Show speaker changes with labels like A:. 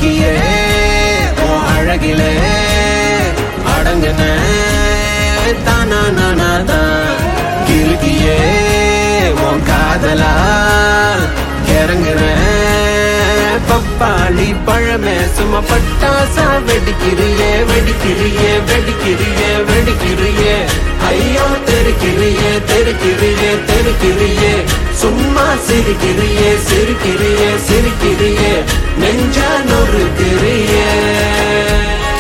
A: கிறுக்கியே உன் அழகிலே அடங்குன தானா நானாதான் கிறுக்கியே உன் காதலால் இறங்குற பப்பாளி பழமே சும்மா பட்டாசா வெடிக்கிறியே வெடிக்கிறியே வெடிக்கிறியே வெடிக்கிறியே ஐயோ தெருக்கிறியே தெருக்கிறியே தெருக்கிறியே சும்மா சிரிக்கிறியே சிரிக்கிறியே சிரிக்கிறியே நெஞ்சா நொறுக்கிறியே